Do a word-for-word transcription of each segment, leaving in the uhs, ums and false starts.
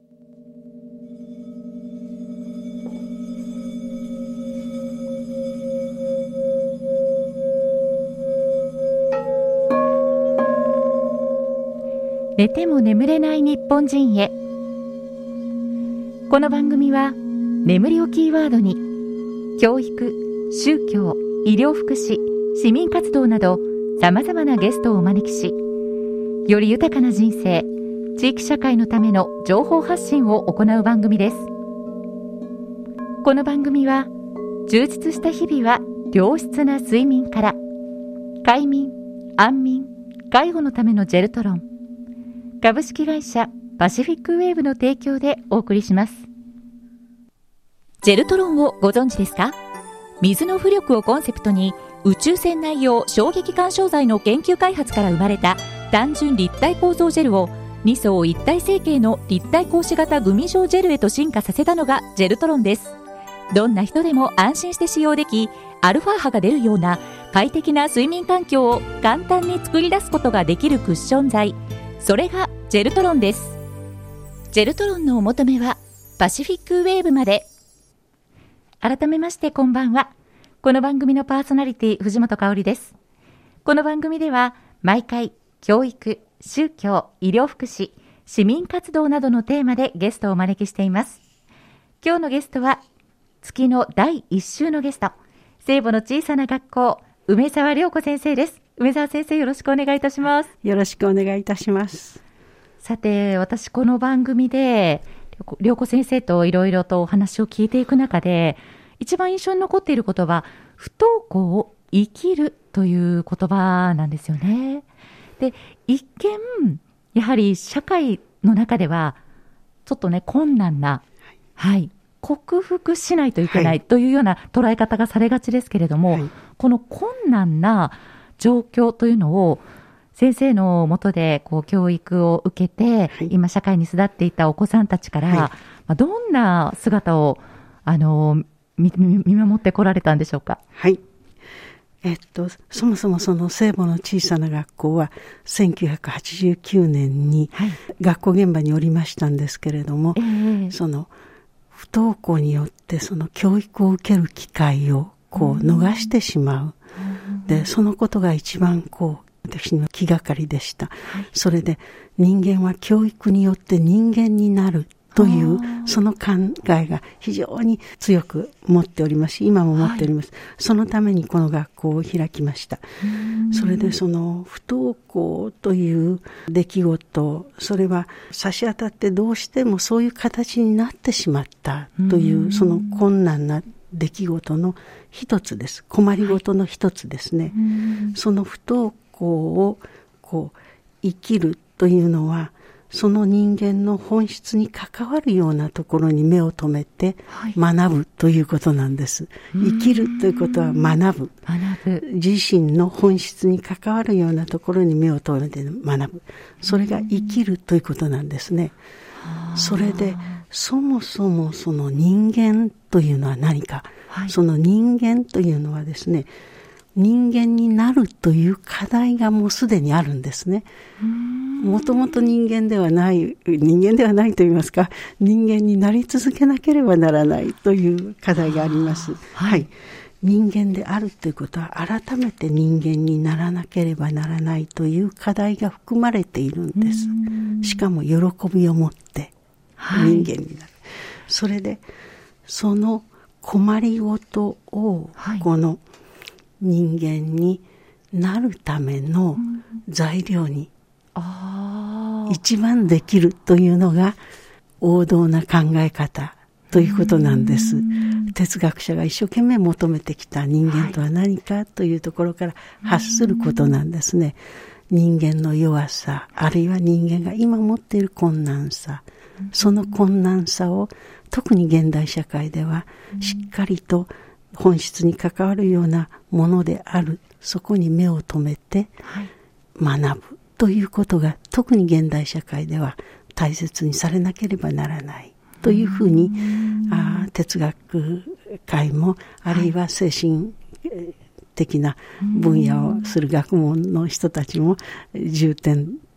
寝ても眠れない日本人へ。この番組は眠りをキーワードに教育、宗教、医療福祉、市民活動などさまざまなゲストをお招きし、より豊かな人生、地域社会のための情報発信を行う番組です。この番組は充実した日々は良質な睡眠から、快眠、安眠、介護のためのジェルトロン、株式会社パシフィックウェーブの提供でお送りします。ジェルトロンをご存知ですか？水の浮力をコンセプトに宇宙船内用衝撃干渉剤の研究開発から生まれた単純立体構造ジェルをに層一体成形の立体格子型グミ状ジェルへと進化させたのがジェルトロンです。どんな人でも安心して使用でき、アルファ波が出るような快適な睡眠環境を簡単に作り出すことができるクッション材、それがジェルトロンです。ジェルトロンのお求めはパシフィックウェーブまで。改めましてこんばんは。この番組のパーソナリティ藤本香織です。この番組では毎回教育、宗教、医療福祉、市民活動などのテーマでゲストをお招きしています。今日のゲストは月のだいいっ週のゲスト、聖母の小さな学校梅澤良子先生です。梅澤先生、よろしくお願いいたします。 よろしくお願いいたします。 さて、私この番組で良子先生といろいろとお話を聞いていく中で、一番印象に残っている言葉、不登校を生きるという言葉なんですよね。で、一見やはり社会の中ではちょっとね困難な、はい、はい、克服しないといけないというような捉え方がされがちですけれども、はい、この困難な状況というのを先生の下でこう教育を受けて、はい、今社会に巣立っていたお子さんたちから、はい、まあ、どんな姿をあの 見, 見守ってこられたんでしょうか。 はい、えっと、そもそもその聖母の小さな学校はせんきゅうひゃくはちじゅうきゅうねんに学校現場におりましたんですけれども、はい、その不登校によってその教育を受ける機会をこう逃してしまう、うん、でそのことが一番こう私の気がかりでした、はい、それで人間は教育によって人間になるというその考えが非常に強く持っておりますし、今も持っております、はい、そのためにこの学校を開きました。それでその不登校という出来事、それは差し当たってどうしてもそういう形になってしまったというその困難な出来事の一つです。困りごとの一つですね、はい、その不登校をこう生きるというのはその人間の本質に関わるようなところに目を留めて学ぶということなんです、はい、生きるということは学ぶ、学ぶ、自身の本質に関わるようなところに目を留めて学ぶ、それが生きるということなんですね。それでそもそもその人間というのは何か、はい、その人間というのはですね、人間になるという課題がもうすでにあるんですね。もともと人間ではない人間ではないと言いますか、人間になり続けなければならないという課題があります、はいはい、人間であるということは改めて人間にならなければならないという課題が含まれているんです。しかも喜びを持って人間になる、はい、それでその困りごとをこの人間になるための材料に一番できるというのが王道な考え方ということなんです。哲学者が一生懸命求めてきた人間とは何かというところから発することなんですね。人間の弱さ、あるいは人間が今持っている困難さ、その困難さを特に現代社会ではしっかりと本質に関わるようなものである、そこに目を留めて学ぶということが特に現代社会では大切にされなければならないというふうに、あ哲学界もあるいは精神的な分野をする学問の人たちも重点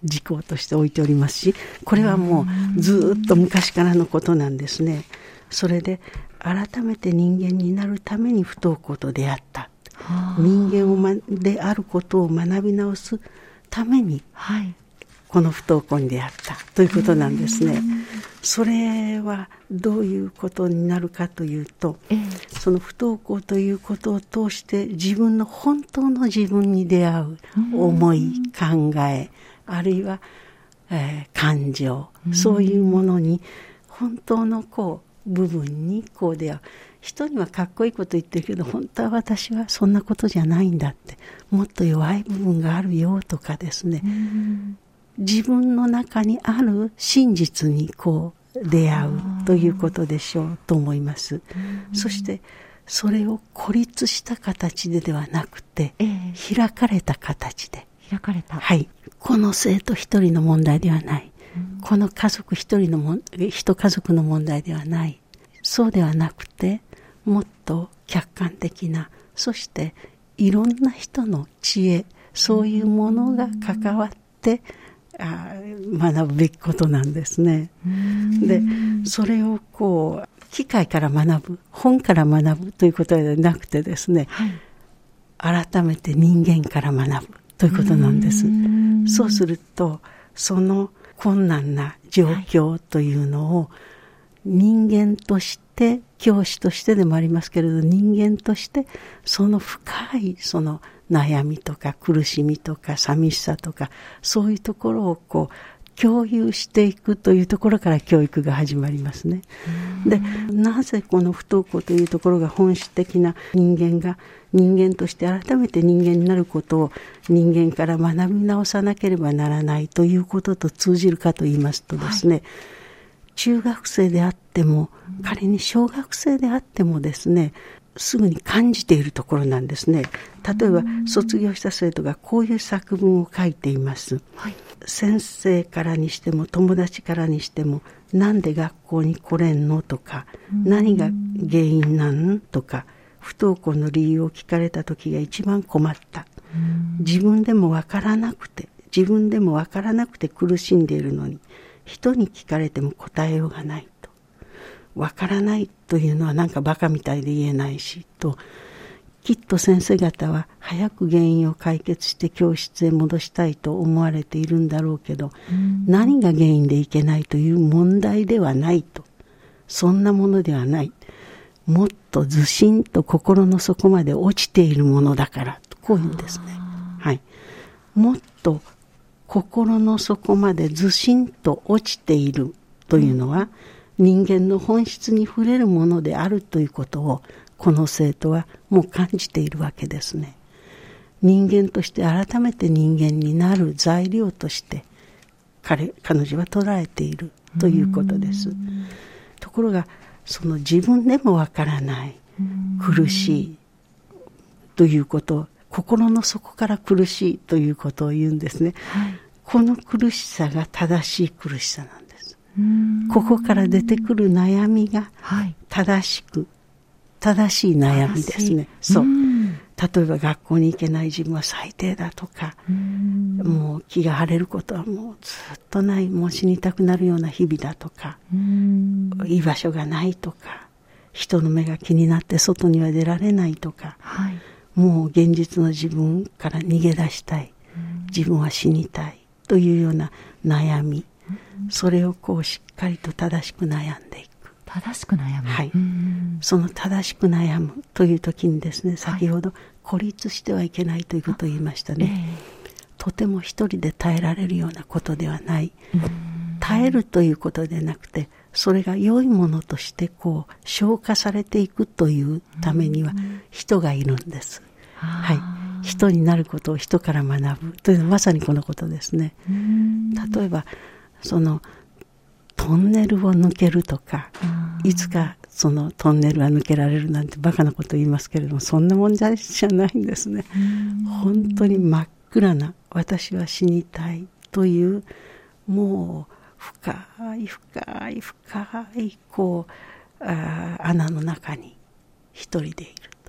事項として置いておりますし、これはもうずっと昔からのことなんですね。それで改めて人間になるために不登校と出会った。人間を、ま、であることを学び直すために、はい、この不登校に出会ったということなんですね。それはどういうことになるかというと、えー、その不登校ということを通して自分の本当の自分に出会う思い、考え、あるいは、えー、感情、そういうものに本当のこう部分にこう出会う。人にはかっこいいこと言ってるけど、本当は私はそんなことじゃないんだって、もっと弱い部分があるよとかですね、自分の中にある真実にこう出会うということでしょうと思います。そしてそれを孤立した形でではなくて、えー、開かれた形で、 開かれた、 はい、この生徒一人の問題ではない、うん、この家族一人のも一家族の問題ではない、そうではなくて、もっと客観的な、そしていろんな人の知恵、そういうものが関わってあ学ぶべきことなんですね。で、それをこう機械から学ぶ、本から学ぶということではなくてですね、はい、改めて人間から学ぶということなんです。そうするとその困難な状況というのを人間として教師としてでもありますけれど、人間としてその深いその悩みとか苦しみとか寂しさとか、そういうところをこう共有していくというところから教育が始まりますね。で、なぜこの不登校というところが本質的な人間が人間として改めて人間になることを人間から学び直さなければならないということと通じるかと言いますとですね、はい、中学生であっても仮に小学生であってもですね、すぐに感じているところなんですね。例えば卒業した生徒がこういう作文を書いています、はい、先生からにしても友達からにしても、なんで学校に来れんのとか、何が原因なんとか、不登校の理由を聞かれた時が一番困った、自分でもわからなくて自分でもわからなくて苦しんでいるのに、人に聞かれても答えようがないと、わからないというのはなんかバカみたいで言えないしと、きっと先生方は早く原因を解決して教室へ戻したいと思われているんだろうけど、何が原因でいけないという問題ではないと、そんなものではない、もっとずしんと心の底まで落ちているものだからと、こういうんですね。はい、もっと心の底までずしんと落ちているというのは、人間の本質に触れるものであるということを、この生徒はもう感じているわけですね。人間として改めて人間になる材料として彼、彼女は捉えているということです。ところがその自分でもわからない苦しいということ、心の底から苦しいということを言うんですね、はい、この苦しさが正しい苦しさなんです。ここから出てくる悩みが正しく、正しい悩みですね。そう。例えば学校に行けない自分は最低だとか、もう気が晴れることはもうずっとない、もう死にたくなるような日々だとか、居場所がないとか、人の目が気になって外には出られないとか、はい、もう現実の自分から逃げ出したい、自分は死にたいというような悩み、それをこうしっかりと正しく悩んでいく。 正しく悩む、 はい、その正しく悩むという時にですね、先ほど孤立してはいけないということを言いましたね、えー、とても一人で耐えられるようなことではない、耐えるということでなくて、それが良いものとしてこう消化されていくというためには人がいるんです、はい、人になることを人から学ぶというのはまさにこのことですね。例えばそのトンネルを抜けるとか、いつかそのトンネルが抜けられるなんてバカなこと言いますけれども、そんなもんじゃないんですね。本当に真っ暗な、私は死にたいという、もう深い深い深いこうあ穴の中に一人でいると、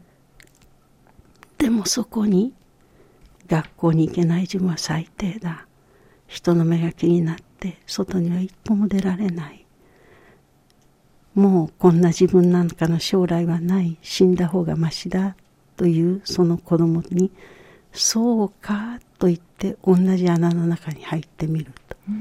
でもそこに学校に行けない自分は最低だ、 人の目が気になって外には一歩も出られない。もうこんな自分なんかの将来はない、死んだ方がましだというその子供に、そうかと言って同じ穴の中に入ってみると、うん、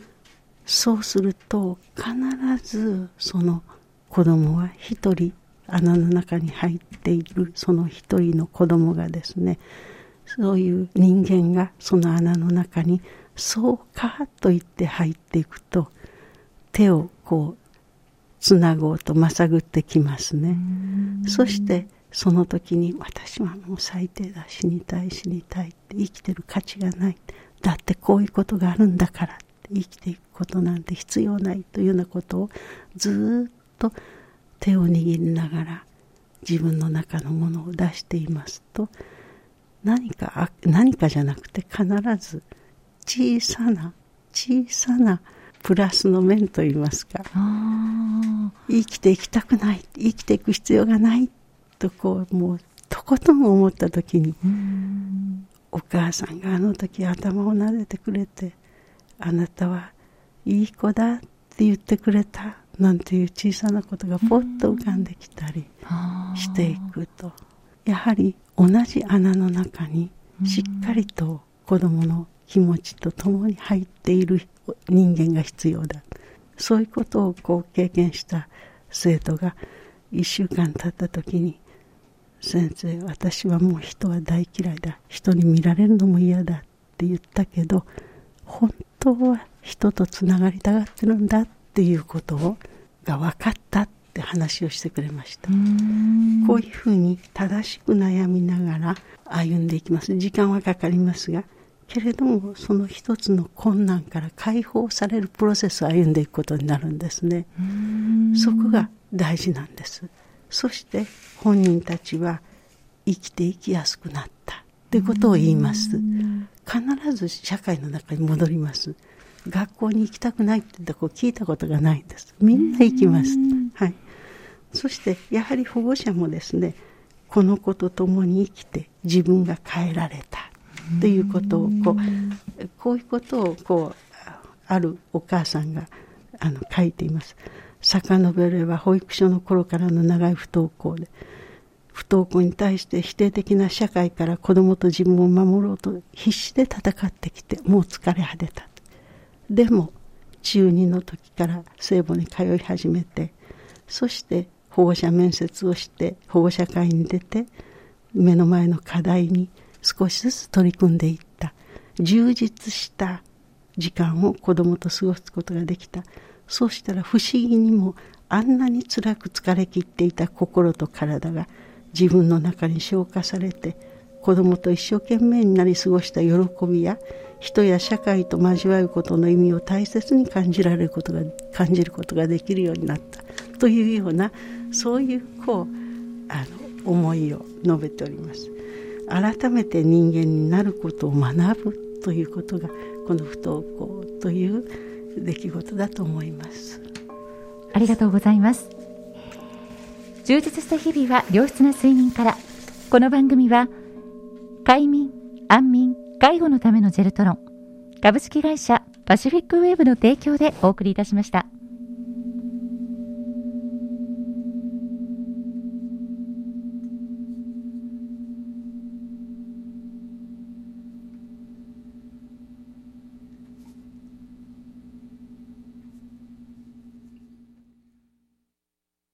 そうすると必ずその子供は一人、穴の中に入っているその一人の子供がですね、そういう人間がその穴の中にそうかと言って入っていくと、手をこうつなごうとまさぐってきますね。そしてその時に、私はもう最低だ、死にたい死にたいって、生きてる価値がない、だってこういうことがあるんだからって、生きていくことなんて必要ないというようなことをずっと手を握りながら自分の中のものを出していますと、何か何かじゃなくて必ず小さな小さなプラスの面といいますか、生きていきたくない、生きていく必要がないと、こうもうとことん思った時に、お母さんがあの時頭を撫でてくれて、あなたはいい子だって言ってくれたなんていう小さなことがポッと浮かんできたりしていくと、やはり同じ穴の中にしっかりと子供の気持ちとともに入っている人間が必要だ。そういうことをこう経験した生徒がいっしゅうかん経った時に、先生、私はもう人は大嫌いだ、人に見られるのも嫌だって言ったけど、本当は人とつながりたがってるんだっていうことをが分かったって話をしてくれました。こういうふうに正しく悩みながら歩んでいきます。時間はかかりますが、けれどもその一つの困難から解放されるプロセスを歩んでいくことになるんですね。そこが大事なんです。そして本人たちは生きていきやすくなったということを言います。必ず社会の中に戻ります。学校に行きたくないってとこ聞いたことがないんです。みんな行きます。はい。そしてやはり保護者もですね、この子と共に生きて自分が変えられたということをこう、こういうことをこうあるお母さんがあの書いています。遡れば保育所の頃からの長い不登校で、不登校に対して否定的な社会から子どもと自分を守ろうと必死で戦ってきて、もう疲れ果てた。でも中にの時から聖母に通い始めて、そして保護者面接をして保護者会に出て、目の前の課題に少しずつ取り組んでいった。充実した時間を子どもと過ごすことができた。そうしたら不思議にも、あんなに辛く疲れ切っていた心と体が自分の中に消化されて、子どもと一生懸命になり過ごした喜びや人や社会と交わることの意味を大切に感じられることが感じることができるようになったというような、そういうこうあの思いを述べております。改めて人間になることを学ぶということが、この不登校という出来事だと思います。 ありがとうございます。充実した日々は良質な睡眠から。この番組は快眠、安眠、介護のためのジェルトロン、株式会社パシフィックウェーブの提供でお送りいたしました。